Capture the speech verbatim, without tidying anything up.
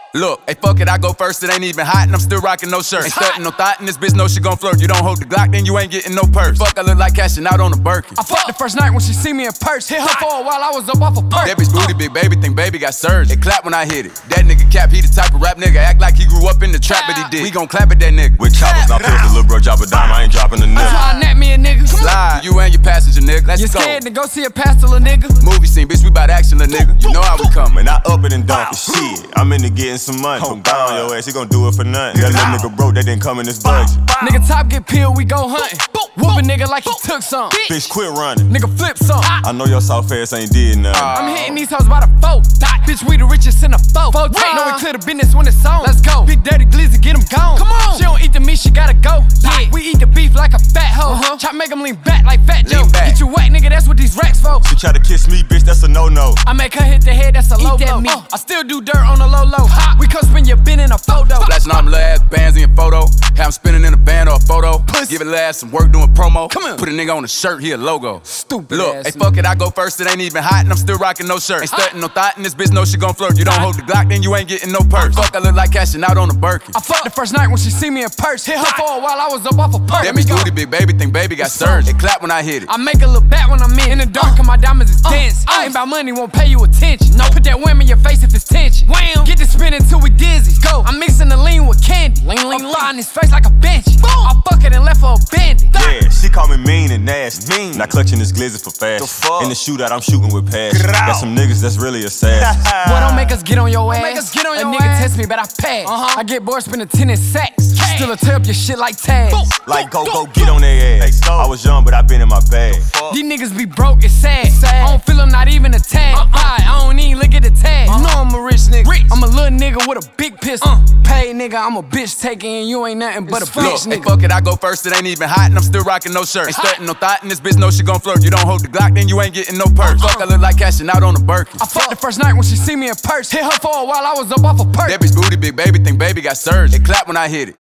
Look, hey, fuck it, I go first, it ain't even hot and I'm still rocking no shirt. Ain't stuntin' no thought in this bitch, know she gon' flirt. You don't hold the Glock, then you ain't getting no purse. Fuck, I look like cashing out on a Birkin. I fucked the first night when she see me in purse. Hit her for a while, I was up off a perk. That bitch booty, big baby, think baby got surged. It clap when I hit it. That nigga cap, he the type of rap nigga, act like he grew up in the trap, but he did. We gon' clap at that nigga. With choppers, not pussy, little bro drop a dime, I ain't dropping a I'm nigga. trying at me a nigga. Slide, you and your passenger, nigga. Let's You go. scared to go see a pastor, little nigga? Movie scene, bitch, we bout action, little nigga. You know how we coming. Man, I up it and dunk it, shit. I'm into getting some money. From down your ass, he gon' do it for nothing. That little nigga broke, that didn't come in his budget. Nigga top get peeled, we go hunting. Whoop a nigga like he took some. Bitch, quit running. Nigga flip some. I know your soft ass ain't did nothing. I'm hitting these hoes by the four. Bitch, we the richest in the four. Four times. Know we clear the business when it's on. Let's go. Big Dirty Glizzy, get him gone. Come on. She don't eat the meat, she gotta go. Yeah. We eat the beef like a fat hoe. Uh-huh. Chop make him lean back like Fat Joe. Back. Get you whack, nigga, that's what these racks for. She try to kiss me, bitch, that's a no-no. I make her hit the head, that's a low blow. Uh, I still do dirt on the low low. We come spin your bin in a photo. Flashing all them little ass bands in your photo. Have him spinning in a band or a photo. Give it little ass some work doing promo. Come on. Put a nigga on a shirt, he a logo. Stupid Look, ass hey, fuck it, I go first, it ain't even hot and I'm still rocking no shirt. Ain't stuntin' no thought in this bitch, know she gon' flirt. You don't hold the Glock, then you ain't getting no purse. Fuck, I look like cashing out on a Birkin. I fucked the first night when she see me in purse. Hit her for a while, I was up off a perk. That bitch booty, big baby, think baby got surged. It clap when I hit it. I make a little back when I'm in. In the dark, and my diamonds is dense. Ain't about money, won't pay you attention. No, put that wham in your face if it's tension. Wham, get this spin until we dizzy. Go, I'm mixing the lean with candy. Lean, lean, lean. I'm his face like a bench. Boom, I fuck it and left her abandoned. Yeah, she call me mean and nasty. Mean. Not clutching this glizzy for fashion. In the shootout, I'm shooting with passion. Got some niggas that's really assassins. Boy, don't make us get on your ass. Make us get on your a nigga ass. test me, but I pass. Uh-huh. I get bored spending ten in sacks. Still a tear up your shit like tags. Like go, go, get on their ass. I was young, but I been in my bag. These niggas be broke, it's sad. I don't feel them, not even a tag. Uh-uh. I don't even look at the tag. You know I'm a rich nigga. Rich. I'm a little nigga with a big pistol. Uh. Paid nigga, I'm a bitch taking, and you ain't nothing but a Look, bitch hey, nigga. fuck it, I go first, it ain't even hot and I'm still rocking no shirt. Ain't stuntin' no thought in this bitch, know she gon' flirt. You don't hold the Glock, then you ain't getting no purse. Fuck, I look like cashing out on a Birkin. I fucked the first night when she see me in purse. Hit her for a while, I was up off a perk. That bitch booty, big baby, think baby got surged. It clap when I hit it.